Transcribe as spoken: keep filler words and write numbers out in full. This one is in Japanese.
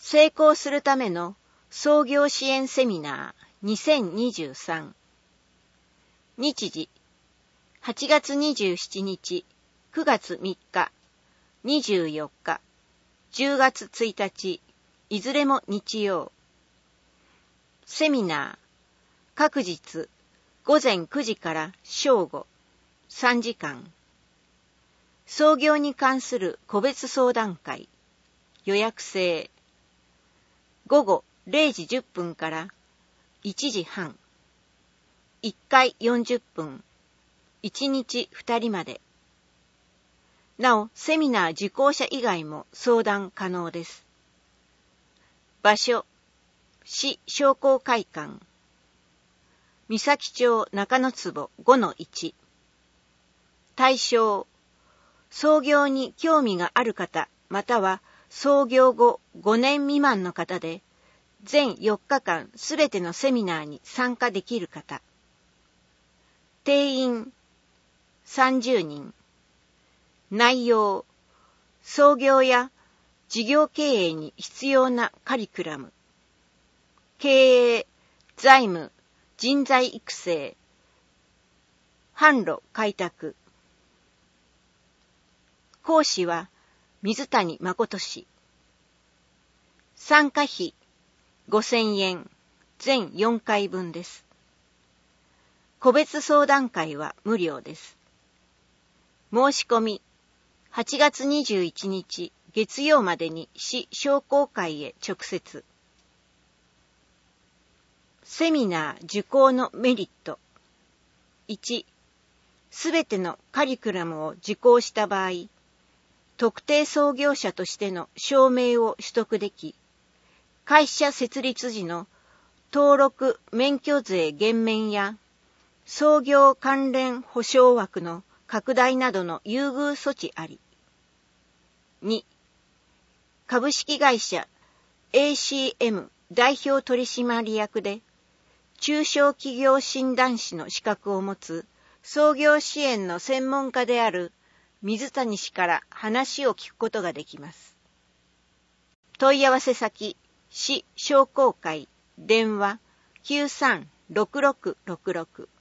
成功するための創業支援セミナーにせんにじゅうさん。日時はちがつにじゅうしちにち、くがつみっか、にじゅうよっか、じゅうがつついたち、いずれも日曜。セミナー、各日ごぜんくじから正午、さんじかん。創業に関する個別相談会、予約制。午後れいじじゅっぷんからいちじはん。いっかいよんじゅっぷん。いちにちふたりまで。なお、セミナー受講者以外も相談可能です。場所、市商工会館。三崎町中野坪 ごのいち。対象、創業に興味がある方、または創業後ごねん未満の方で、全よっかかんすべてのセミナーに参加できる方。定員さんじゅうにん。内容、創業や事業経営に必要なカリキュラム。経営、財務、人材育成、販路開拓。講師は水谷誠氏。参加費ごせんえん、全よんかいぶんです。個別相談会は無料です。申し込み、はちがつにじゅういちにち月曜までに市商工会へ直接。セミナー受講のメリット。いち、すべてのカリキュラムを受講した場合、特定創業者としての証明を取得でき、会社設立時の登録免許税減免や創業関連保証枠の拡大などの優遇措置あり。に、株式会社 エーシーエム 代表取締役で中小企業診断士の資格を持つ創業支援の専門家である水谷氏から話を聞くことができます。問い合わせ先、市商工会、電話きゅうさんろくろくろくろく